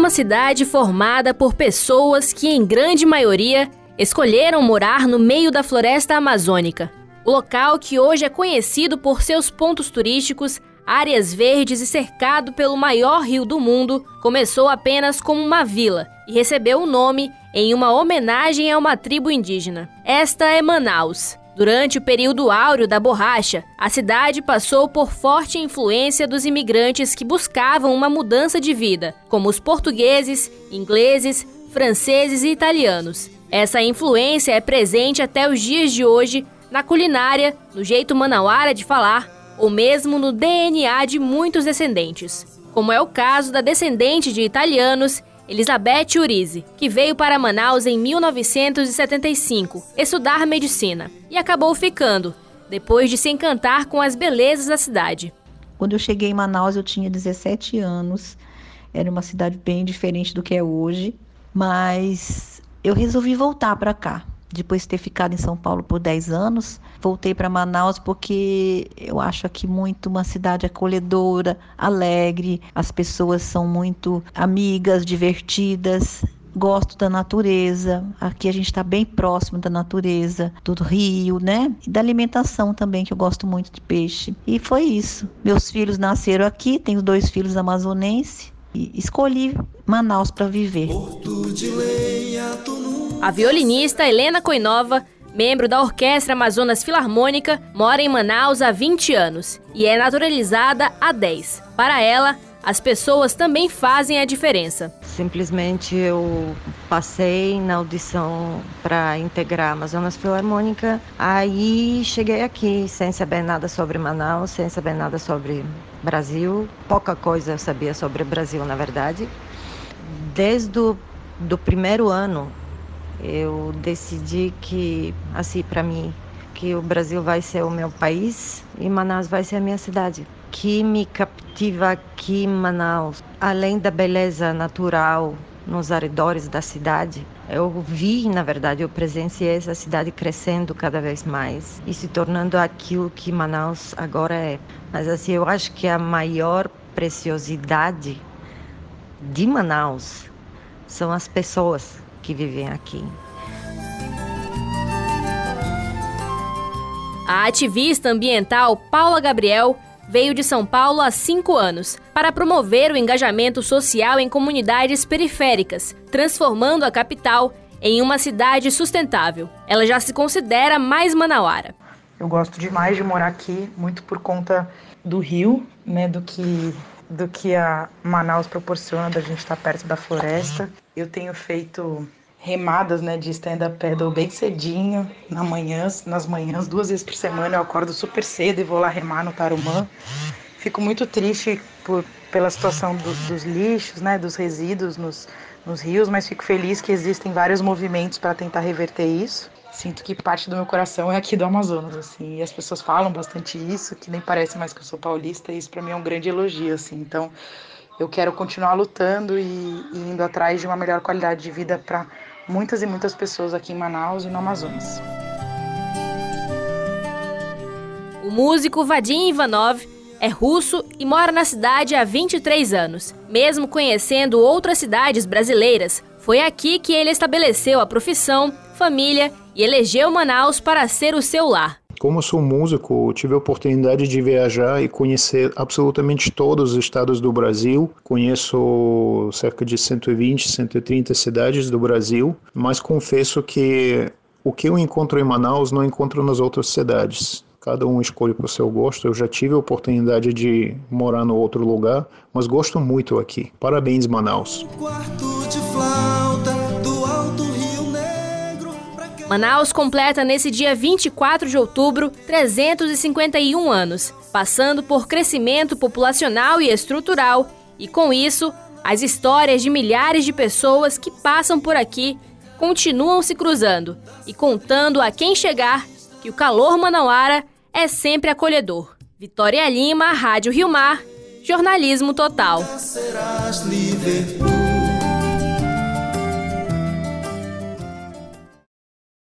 uma cidade formada por pessoas que, em grande maioria, escolheram morar no meio da floresta amazônica. O local, que hoje é conhecido por seus pontos turísticos, áreas verdes e cercado pelo maior rio do mundo, começou apenas como uma vila e recebeu o nome em uma homenagem a uma tribo indígena. Esta é Manaus. Durante o período áureo da borracha, a cidade passou por forte influência dos imigrantes que buscavam uma mudança de vida, como os portugueses, ingleses, franceses e italianos. Essa influência é presente até os dias de hoje na culinária, no jeito manauara de falar, ou mesmo no DNA de muitos descendentes, como é o caso da descendente de italianos, Elizabeth Urizi, que veio para Manaus em 1975 estudar medicina e acabou ficando, depois de se encantar com as belezas da cidade. Quando eu cheguei em Manaus eu tinha 17 anos, era uma cidade bem diferente do que é hoje, mas eu resolvi voltar para cá. Depois de ter ficado em São Paulo por 10 anos, voltei para Manaus porque eu acho aqui muito uma cidade acolhedora, alegre, as pessoas são muito amigas, divertidas, gosto da natureza, aqui a gente está bem próximo da natureza, do rio, né? E da alimentação também, que eu gosto muito de peixe. E foi isso. Meus filhos nasceram aqui, tenho 2 filhos amazonenses e escolhi Manaus para viver. A violinista Helena Coinova, membro da Orquestra Amazonas Filarmônica, mora em Manaus há 20 anos e é naturalizada há 10. Para ela, as pessoas também fazem a diferença. Simplesmente eu passei na audição para integrar a Amazonas Filarmônica, aí cheguei aqui sem saber nada sobre Manaus, sem saber nada sobre Brasil. Pouca coisa eu sabia sobre o Brasil, na verdade. Desde o primeiro ano, eu decidi que, assim, para mim, que o Brasil vai ser o meu país e Manaus vai ser a minha cidade. O que me captiva aqui em Manaus, além da beleza natural nos arredores da cidade, eu vi, na verdade, eu presenciei essa cidade crescendo cada vez mais e se tornando aquilo que Manaus agora é. Mas, assim, eu acho que a maior preciosidade de Manaus são as pessoas que vivem aqui. A ativista ambiental Paula Gabriel veio de São Paulo há 5 anos para promover o engajamento social em comunidades periféricas, transformando a capital em uma cidade sustentável. Ela já se considera mais manauara. Eu gosto demais de morar aqui, muito por conta do rio, né, do que a Manaus proporciona, da gente estar perto da floresta. Eu tenho feito remadas, né, de stand-up paddle bem cedinho, nas manhãs, 2 vezes por semana eu acordo super cedo e vou lá remar no Tarumã. Fico muito triste pela situação dos lixos, né, dos resíduos nos rios, mas fico feliz que existem vários movimentos para tentar reverter isso. Sinto que parte do meu coração é aqui do Amazonas, assim, e as pessoas falam bastante isso, que nem parece mais que eu sou paulista, e isso para mim é um grande elogio, assim. Então, eu quero continuar lutando e indo atrás de uma melhor qualidade de vida para muitas e muitas pessoas aqui em Manaus e no Amazonas. O músico Vadim Ivanov é russo e mora na cidade há 23 anos. Mesmo conhecendo outras cidades brasileiras, foi aqui que ele estabeleceu a profissão, família e elegeu Manaus para ser o seu lar. Como eu sou músico, tive a oportunidade de viajar e conhecer absolutamente todos os estados do Brasil. Conheço cerca de 120, 130 cidades do Brasil, mas confesso que o que eu encontro em Manaus não encontro nas outras cidades. Cada um escolhe para o seu gosto. Eu já tive a oportunidade de morar no outro lugar, mas gosto muito aqui. Parabéns, Manaus. Manaus completa nesse dia 24 de outubro 351 anos, passando por crescimento populacional e estrutural, e com isso, as histórias de milhares de pessoas que passam por aqui continuam se cruzando e contando a quem chegar que o calor manauara é sempre acolhedor. Vitória Lima, Rádio Rio Mar, Jornalismo Total. Serás livre.